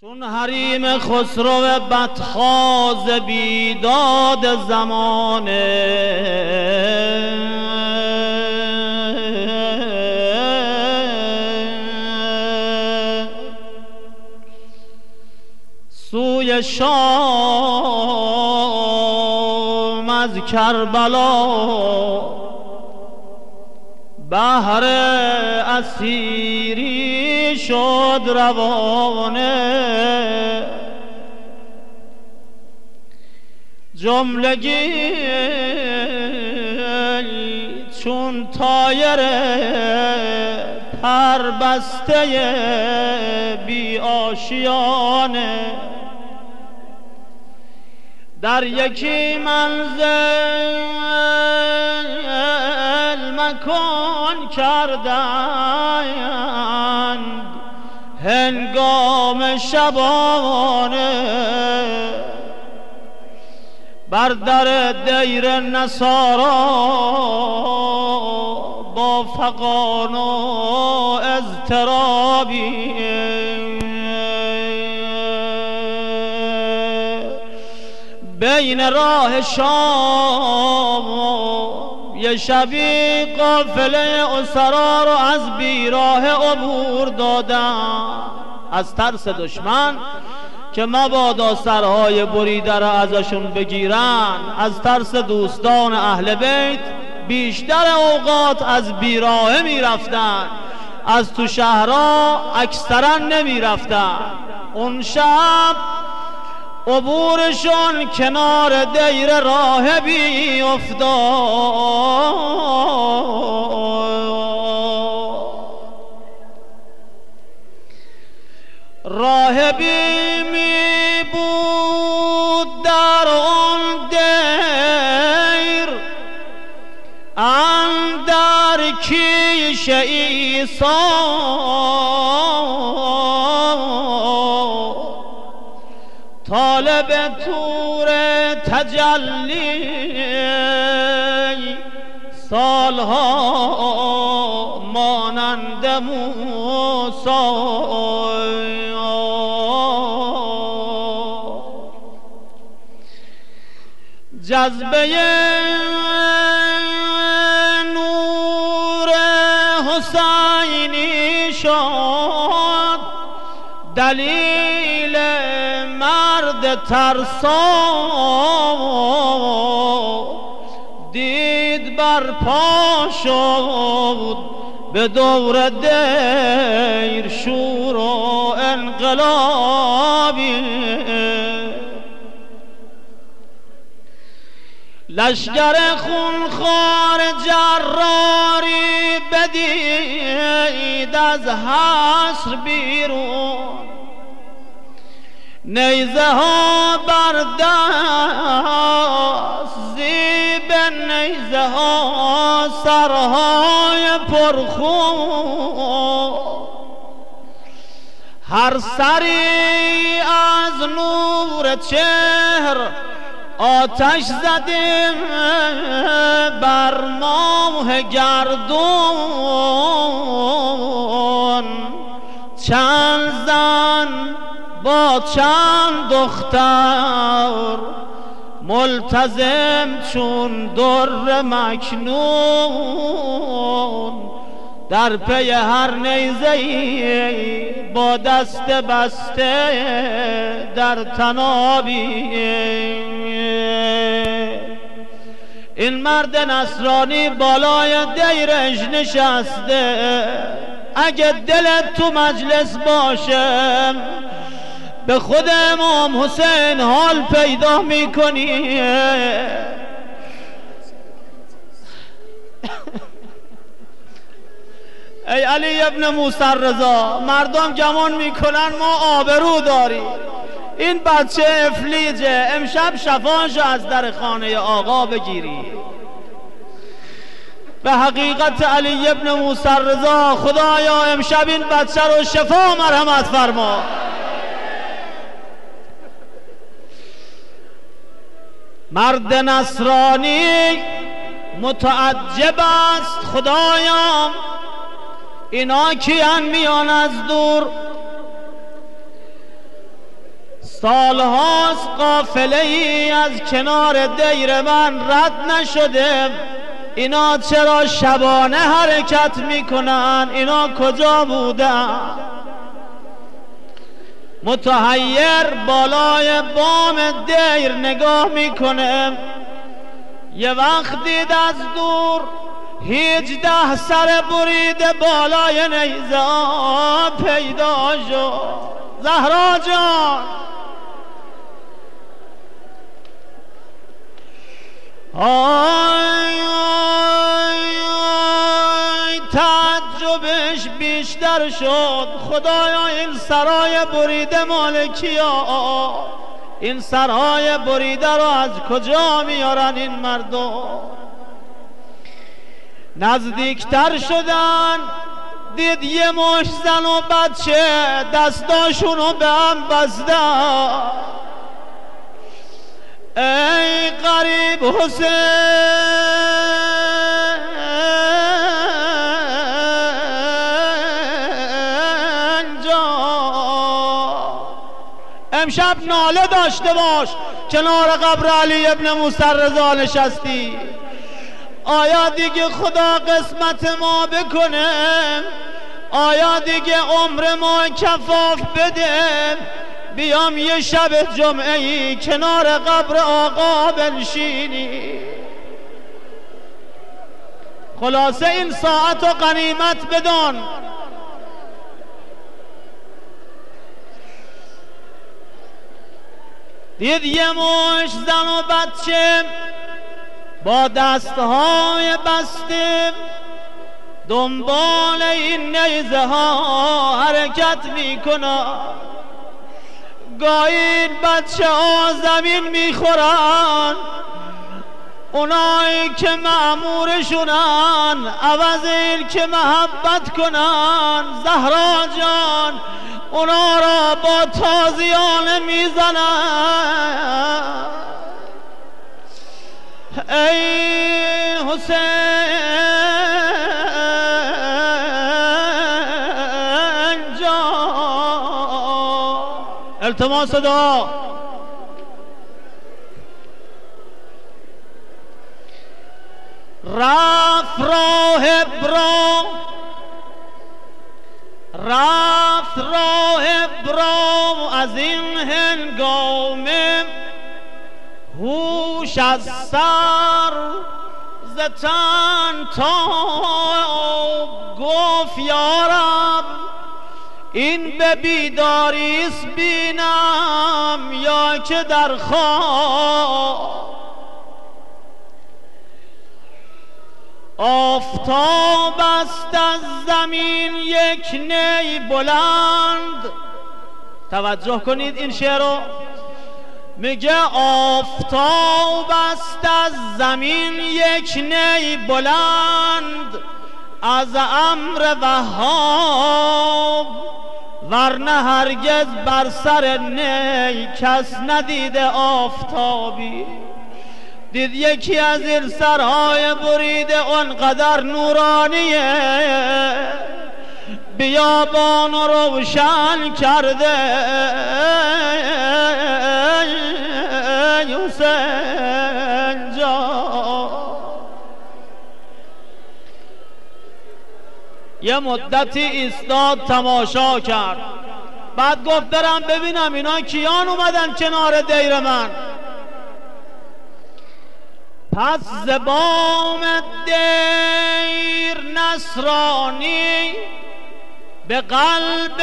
چون حریم خسرو بدخواز بیداد زمانه سوی شام از کربلا بهر اسیری شد روانه جملگی چون طایر پربسته بی آشیانه در یکی منزل مکان کردند هنگام شبانه بر در دیر نصارا با فغان و اضطرابی بین راه شام یه شبی قافله اسرا رو از بیراه عبور دادن از ترس دشمن که مبادا سرهای بریده را ازشون بگیرن، از ترس دوستان اهل بیت بیشتر اوقات از بیراهه میرفتن، از تو شهرها اکثرا نمیرفتن. اون شب عبورشون کنار دیر راهبی افتاد. راهبی می بود در اون دیر اندر کیش عیسی طالب طور تجلی سالها مانند موسی جذبه نور حسینی شد دلیل مرد ترسا دید برپا شد به دور دیر شور و انقلابی لشگر خونخوار جراری بدید از حصر بیرون نیزه ها بر دست زیب نیزه ها سرهای پرخون هر سری از نور چهر آتش زدیم بر ماه گردون چند زن با چند دختر ملتزم چون در مکنون در پی هر نیزه‌ای با دست بسته در تنابی این مرد نصرانی بالای دیرش نشسته اگه دلت تو مجلس باشه به خود امام حسین حال پیدا میکنی. ای علی ابن موسی رضا مردم گمان میکنن ما آبرو داریم، این بچه افلیجه، امشب شفاش از در خانه آقا بگیری. به حقیقت علی ابن موسی رضا خدایا امشب این بچه رو شفا مرحمت فرما. مرد نصرانی متعجب است خدایا اینا کیان میان از دور؟ سالهاست قافله ای از کنار دیر من رد نشده. اینا چرا شبانه حرکت میکنن؟ اینا کجا بودن؟ متحیر بالای بام دیر نگاه میکنه. یه وقت دید از دور 18 سر بریده بالای نیزه پیدا شد. زهرا جان آی آی آی تعجبش بیشتر شد. خدایا این سرای بریده مال کیا؟ این سرای بریده رو از کجا میارن این مردم؟ نزدیکتر شدن، دید یه مش زن و بچه دستاشونو به هم بستن. ای غریب حسین جان، امشب ناله داشته باش کنار قبر علی ابن موسی رضا نشستی. آیا دیگه خدا قسمت ما بکنه؟ آیا دیگه عمر ما کفاف بده؟ بیام یه شب جمعه‌ای کنار قبر آقا بنشینی. خلاصه این ساعت و غنیمت بدان. دید یه مش زن و بچه با دستهای بسته دنبال این نیزه ها حرکت میکنن. گاهی این بچه ها زمین میخورن، اونایی که مأمورشونن عوض این که محبت کنن زهرا جان اونا را با تازیانه میزنن. ای حسین جان التماس دعا. رفت راه برام از این هنگامه هوش از سر ز تن تاب. گفت یارب این به بیداریست بینم یا که در خواب. آفتاب است از زمین یک نی بلند. توجه کنید این شعر رو. میگه آفتاب است از زمین یک نی بلند از امر وهاب، ورنه هرگز بر سر نی کس ندیده آفتابی. دید یکی از این سرهای بریده اونقدر نورانیه بیابان روشن کرده. حسین جان یه مدتی ایستاد تماشا کرد، بعد گفت برم ببینم اینا کیان اومدن کنار دیر من. پس ز بام دیر نصرانی به قلب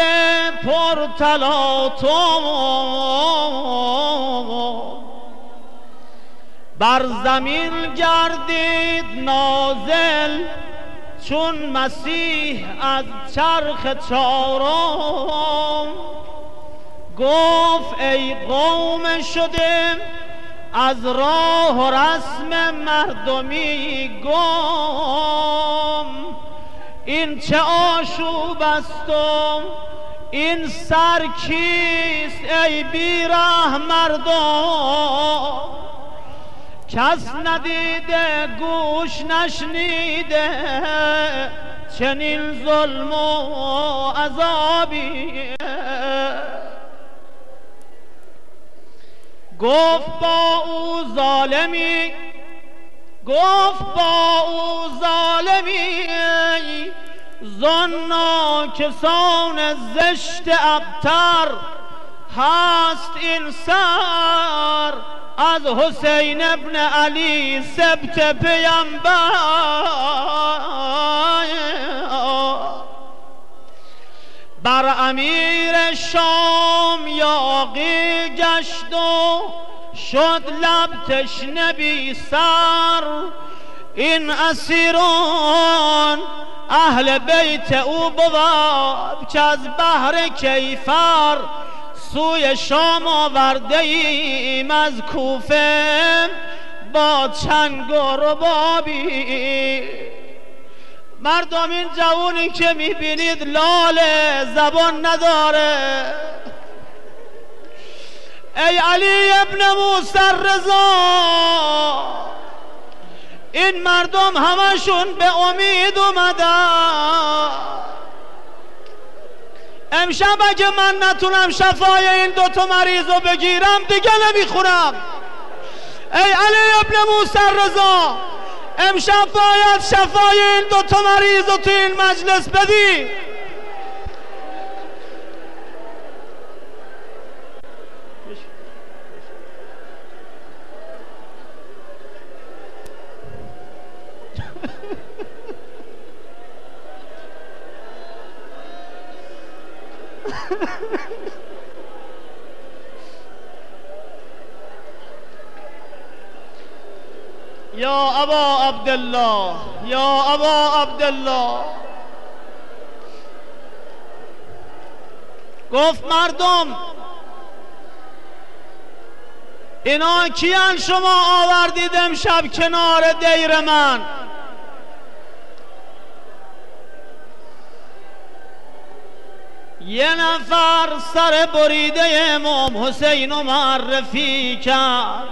پرتلاطم بر زمین گردید نازل چون مسیح از چرخ چارم. گفت ای قوم شده از راه و رسم مردمی گم، این چه آشوب استم این سر کیست ای بیره مردم. کس ندیده گوش نشنیده چنین ظلم و عذابی. گفت با او ظالمی، گفت با او ظالمی زن ناکسان زشت ابتر، هست این سر از حسین ابن علی سبت پیامبر. بر امیر شام یاغی گشت و شد لب تشنه بی سر، این اسیران اهل بیت او بود که از بحر کیفر سوی شام آورده ایم از کوفه با چنگ و ربابی. مردم این جوانی که میبینید لاله زبان نداره. ای علی ابن موسی رضا، این مردم همشون به امید اومدن. امشب اگه من نتونم شفای این دوتا مریض رو بگیرم دیگه نمیخونم. ای علی ابن موسی رضا، امشب باید شفای این دوتا مریض رو تو این مجلس بدی. یا ابا عبدالله، یا ابا عبدالله. گفت مردم اینا کیان شما آوردید امشب کنار دیر من؟ یه نفر سر بریده امام حسین رو معرفی کرد.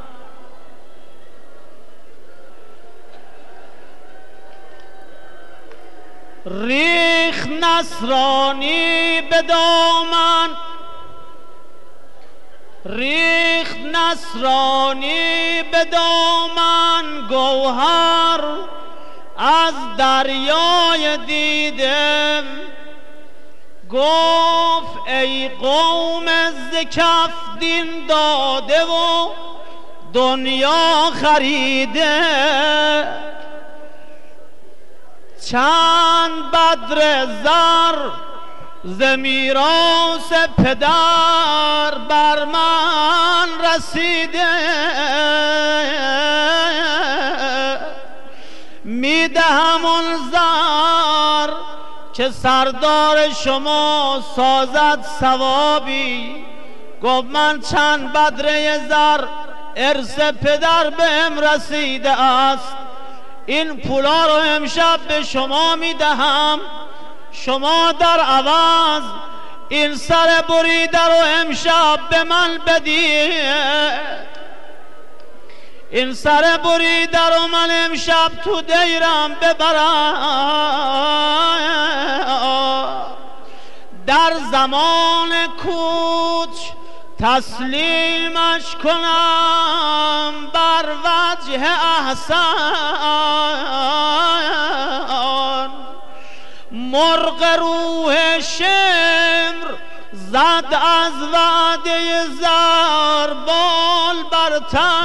ریخ نصرانی به دامن، ریخ نصرانی به دامن گوهر از دریای دیدم. گفت ای قوم ز کف دین داده و دنیا خریده، چند بدر زر ز میراث پدر بر من رسیده. میدهم آن زر که سردار شما سازد ثوابی. گفت من چند بدره زر ارث پدر بهم رسیده است، این پولا رو امشب به شما میدهم، شما در عوض این سر بریده رو امشب به من بدی. این سر بریده رو من امشب تو دیرم ببرم، در زمان کوچ تسلیمش کنم بر وجه احسن. مرغ روح شمر زد از وعده زر بال بر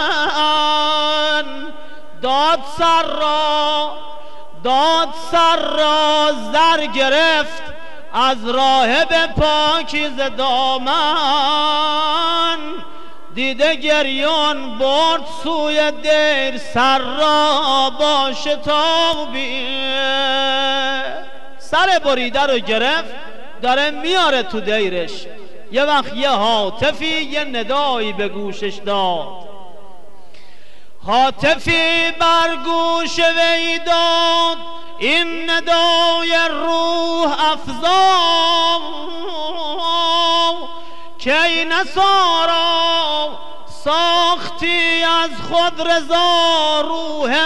تن، داد سر را زر گرفت از راهب پاکیزه دامن. دیده گریان برد سوی دیر، سر را با شتابی. سر بریده رو گرفت داره میاره تو دیرش. یه وقت یه هاتفی یه ندایی به گوشش داد، هاتفی بر گوش وی داد این ندای روح افزا، که ای نصارا ساختی از خود رضا روح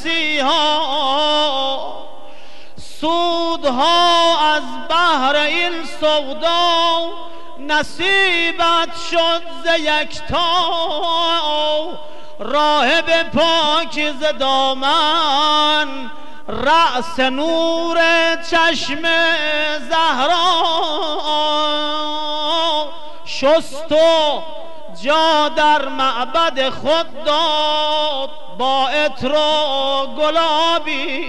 مسیحا. سودها از بحر این سودا نصیبت شد ز یکتا راهب پاکیزه دامن رأس نور چشم زهرا شست و جا در معبد خود داد با عطر و گلابی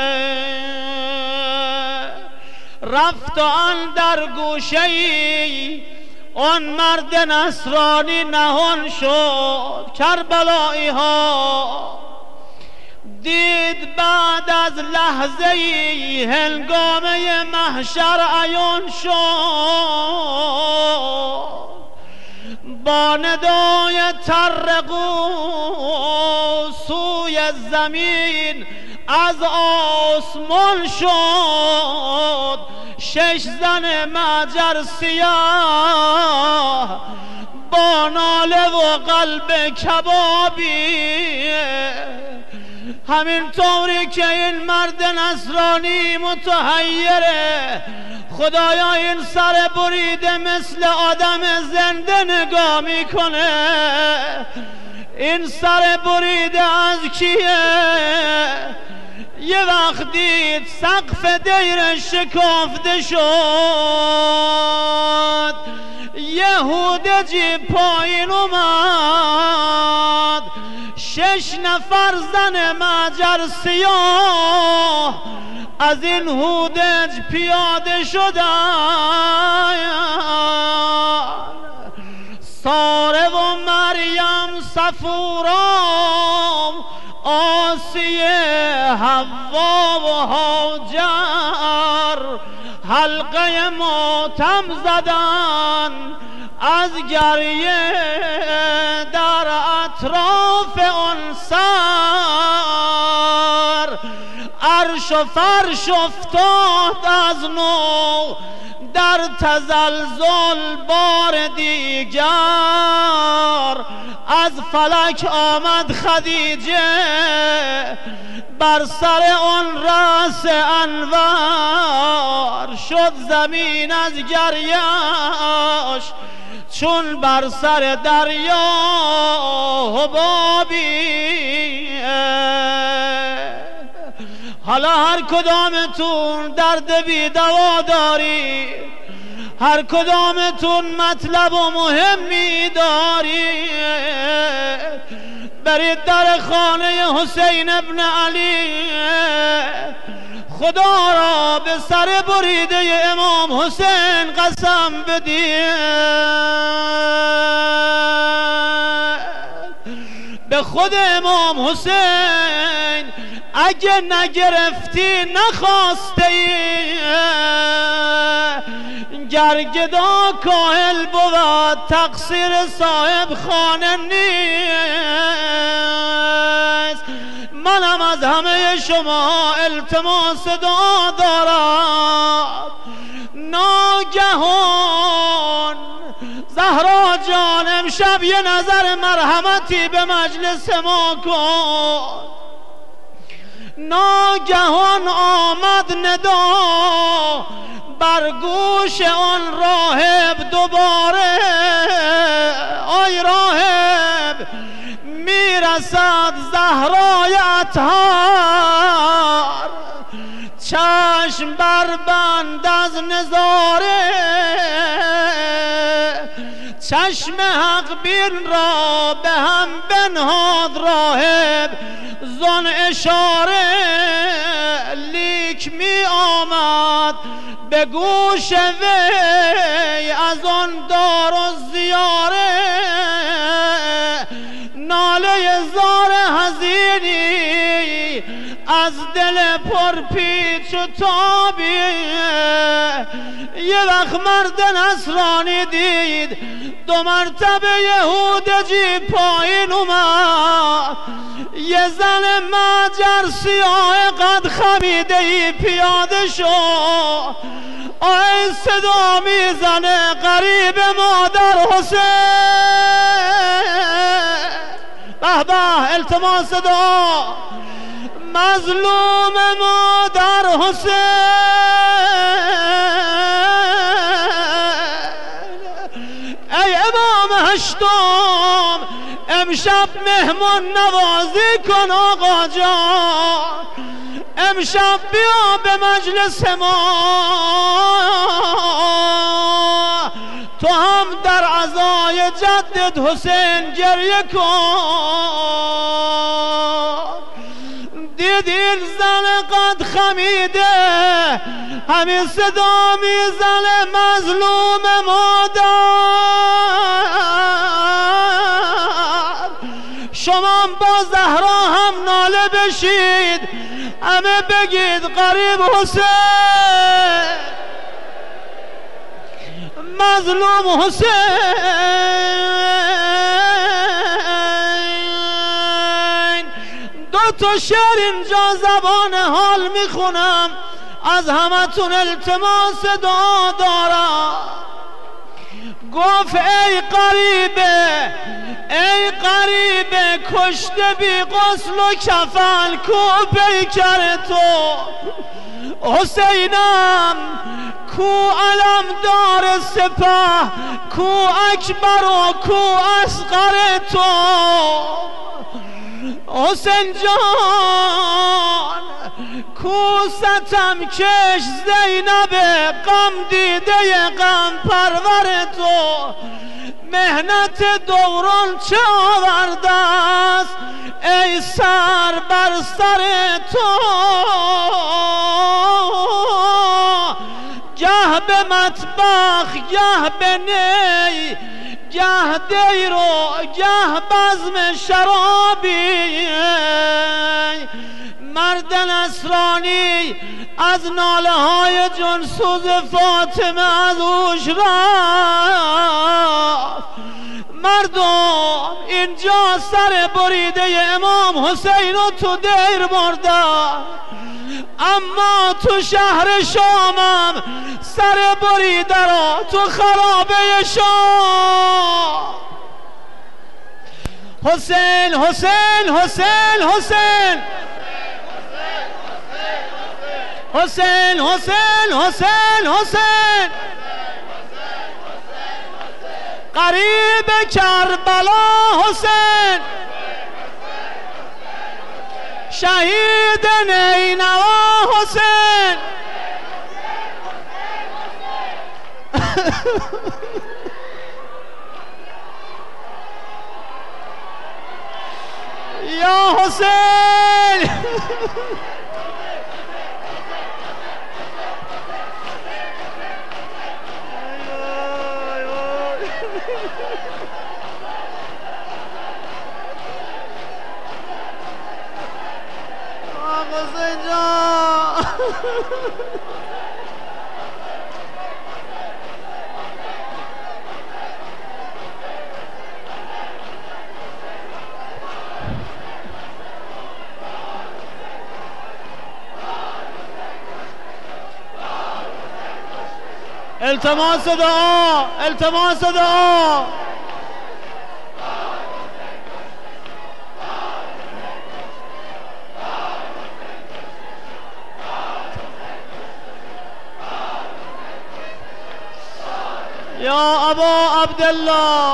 رفت و اندر گوشه‌ای آن مرد نصرانی نهان شد کربلایی ها دید بعد از لحظه ای هنگامه محشر عیان شد با ندای ترقو سوی زمین از آسمان شد 6 زن معجر سیاه با ناله و قلب کبابی همین طوری که این مرد نصرانی متحیره خدایا این سر بریده مثل آدم زنده نگاه میکنه این سر بریده از کیه یه وقت دید سقف دیر شکافته شد یهودجی پایین اومد 6 نفر زن معجر سیاه از این هودج پیاده شدن ساره و مریم صفورا آسیه حوا و هاجر حلقه ماتم زدن از گریه در اطراف آن سر عرش و فرش افتاد از نو در تزلزل بار دیگر از فلک آمد خدیجه بر سر آن رأس انوار شد زمین از گریه‌اش چون بر سر دریا حبابی حالا هر کدامتون درد بی دوا داری هر کدامتون مطلب و مهمی داری برید در خانه حسین ابن علی خدا را به سر بریده امام حسین قسم بدید به خود امام حسین اگه نگرفتی نخواسته ای گرگدا کاهل بود تقصیر صاحب خانه نیست منم از همه شما التماس دعا دارم ناگهان زهرا جان امشب یه نظر مرحمتی به مجلس ما کن ناگهان آمد ندا بر گوش آن راهب دوباره آی راهب میرسد زهرای اطهار چشم بربند از نظاره چشم حق بین را به هم بنهاد راهب زن اشاره لیک می آمد به گوش وی از آن دار و زیاره ناله زار حزینی از دل پرپیچ و تابی یه وقت مرد نصرانی دید 2 مرتبه یهودجی پایین اومد یه زن معجر سیاه قد خمیده ای پیاده شد آی صدا میزنه قریب مادر حسین به به التماس دعا مظلوم مادر حسین هشتم امشب مهمان نوازی کن آقا جان، امشب بیا به مجلس ما، تو هم در عزای جدت حسین گریه کن. دیدین زن قد خمیده همین صدا میزنه مظلوم مادر، شما با زهرا هم ناله بشید، همه بگید قریب حسین، مظلوم حسین. دو تا شعر اینجا زبان حال میخونم، از همتون التماس دعا دارم. گفت ای غریبه ای غریبه کشته بی غسل و کفن کو پیکر تو، حسینم کو علمدار سپه، کو اکبر و کو اصغر تو، حسین جان کو ستم کش زینب غم دیده غم پرور تو، مهنت دوران چه آورده است ای سر بر سر تو، گه به مطبخ گه به نی، گه دیر و گه بزم شرابی، مرد نصرانی از ناله های جانسوز فاطمه از اوش رفت. مردم اینجا سر بریده امام حسین رو تو دیر بردن، اما تو شهر شامم سر بریده رو تو خرابه شام. حسین حسین حسین حسین حسین حسین حسین حسین قریب کربلا حسین، شهید نینوا حسین. یا حسین حسین جان التماس دعا التماس دعا. یا ابا عبدالله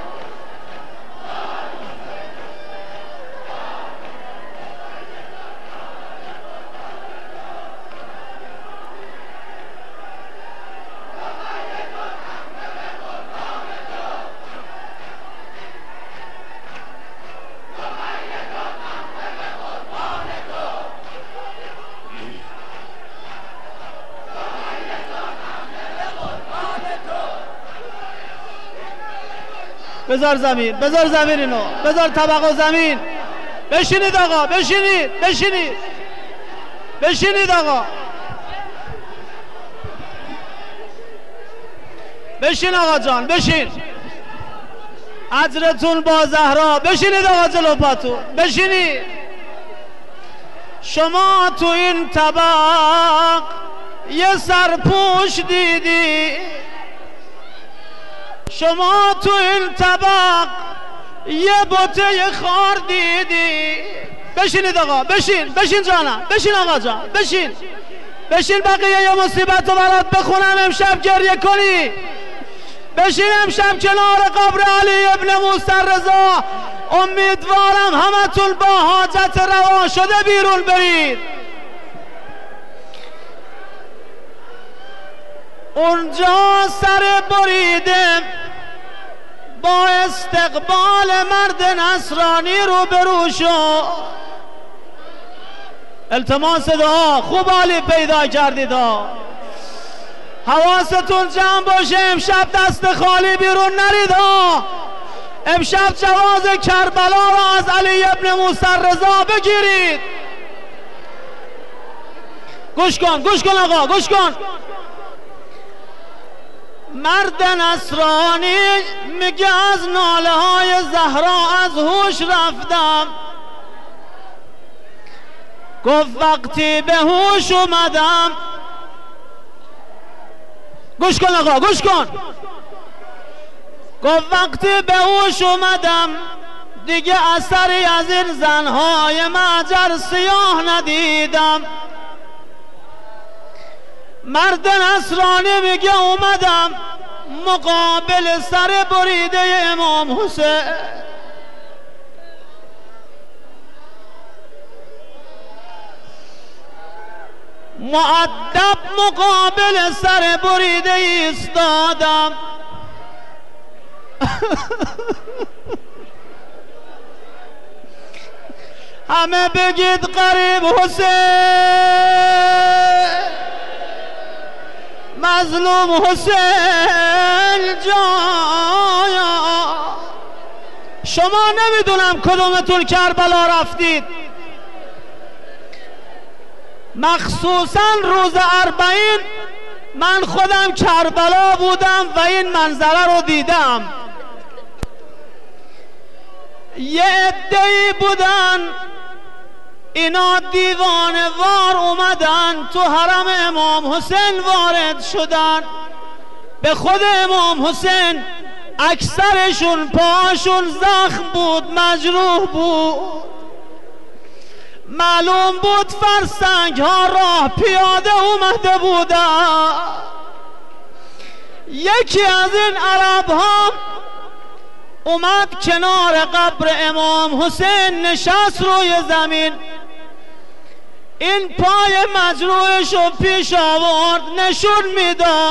بذار زمین، بذار زمین، اینو بذار طبق و زمین. بشینید آقا، بشینید بشینید بشینید آقا، بشین آقا جان، بشین. اجرتون با زهرا. بشینید آقا جلو پاتون، بشینید. شما تو این طبق یه سرپوش دیدی، شما تو این طبق یه بوته خار دیدی. بشینید آقا، بشین بشین جانم، بشین آقا جان، بشین بشین. بقیه یه مصیبت رو برات بخونم امشب گریه کنی. بشین امشب کنار قبر علی ابن موسی رضا. امیدوارم همتون با حاجت روا شده بیرون برید. اونجا سر بریده با استقبال مرد نصرانی روبرو شو. التماس دعا. خوب عالی پیدا کردید ها. حواستون جمع باشه، امشب دست خالی بیرون نرید ها. امشب جواز کربلا را از علی ابن موسی رضا بگیرید. گوش کن گوش کن آقا گوش کن. مرد نصرانی میگه از ناله های زهرا از هوش رفتم. گفت وقتی به هوش اومدم. گوش کن آقا گوش کن. گفت وقتی به هوش اومدم دیگه اثری از این زنهای معجر سیاه ندیدم. مرد نصرانی میگه اومدم مقابل سر بریده امام حسین. مؤدب مقابل سر بریده ایستادم. همه بگید قریب حسین، مظلوم حسین جایا. شما نمیدونم کدومتون کربلا رفتید، مخصوصا روز 40 من خودم کربلا بودم و این منظره رو دیدم. یه عده‌ای بودن اینا دیوانه وار اومدن تو حرم امام حسین وارد شدن. به خود امام حسین اکثرشون پاشون زخم بود، مجروح بود، معلوم بود فرسنگ ها راه پیاده اومده بودن. یکی از این عرب ها اومد کنار قبر امام حسین نشست روی زمین. این پای مجروحش رو پیش آورد نشون میداد.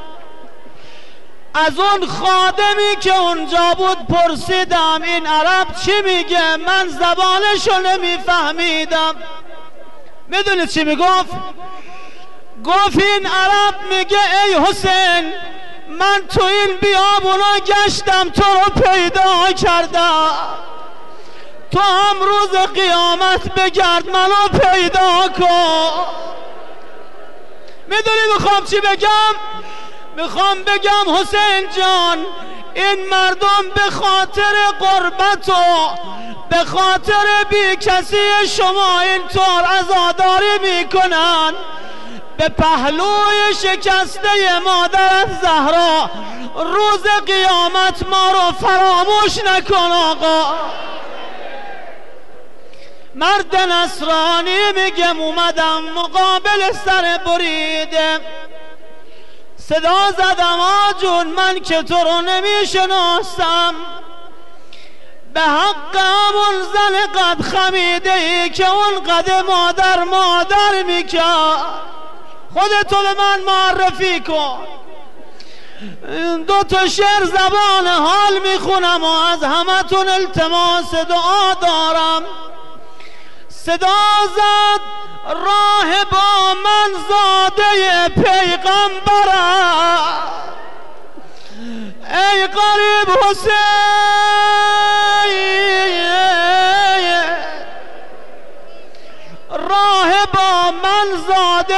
از اون خادمی که اونجا بود پرسیدم این عرب چی میگه؟ من زبانشو نمیفهمیدم. میدونید چی میگفت؟ گفت این عرب میگه ای حسین من تو این بیابونا گشتم تو رو پیدا کردم، تو هم روز قیامت بگرد منو پیدا کن. میدونی میخوام چی بگم؟ میخوام بگم حسین جان این مردم به خاطر قربت و به خاطر بی کسی شما اینطور عزاداری میکنن. به پهلوی شکسته مادرت زهرا روز قیامت ما رو فراموش نکن آقا. مرد نصرانی میگم اومدم مقابل سر بریده، صدا زدم آجون من که تو رو نمیشناسم، به حق همون زن قد خمیده ای که اون قد مادر میکرد خودتو به من معرفی کن. دو تا شعر زبان حال میخونم و از همتون التماس دعا دارم. صدا زد راه با من زاده پیغمبرم، ای قریب حسین راه با من زاده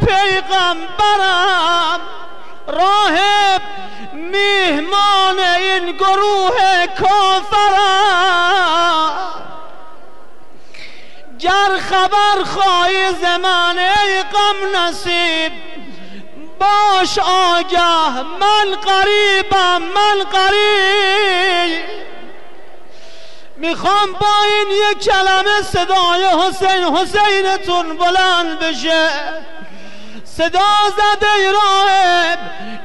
پیغمبرم، راه میهمان این گروه کافرم. گر خبر خواهی ز من ای غم نصیب باش آگه من قریبم من قریب. میخوام با این یک کلمه صدای حسین حسینتون بلند بشه. صدا زد ای راهب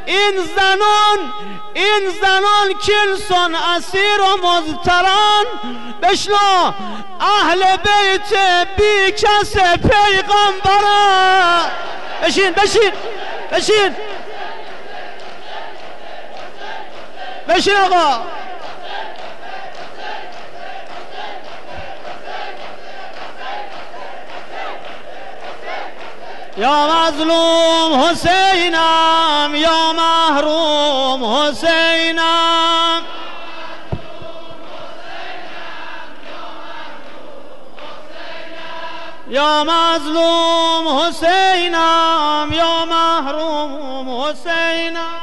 این زنان کلسون اسیر و مضطران. بشنو اهل بیت بی کس پیغمبران. بشین آقا. یا مظلوم حسینم یا محروم حسینم. یا مظلوم حسینم یا محروم حسینم.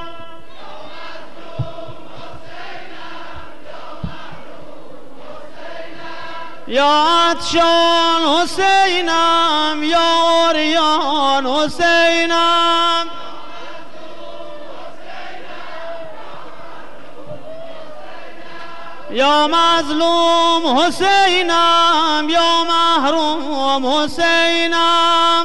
یا عطشان حسینم یا عریان حسینم. یا مظلوم حسینم یا محروم حسینم.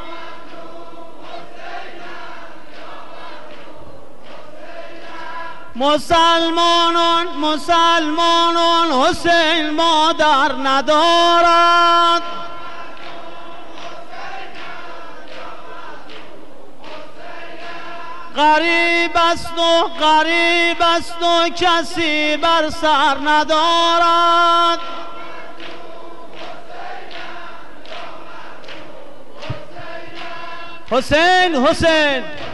مسلمانان حسین مادر ندارد. غریب است و کسی بر سر ندارد. حسین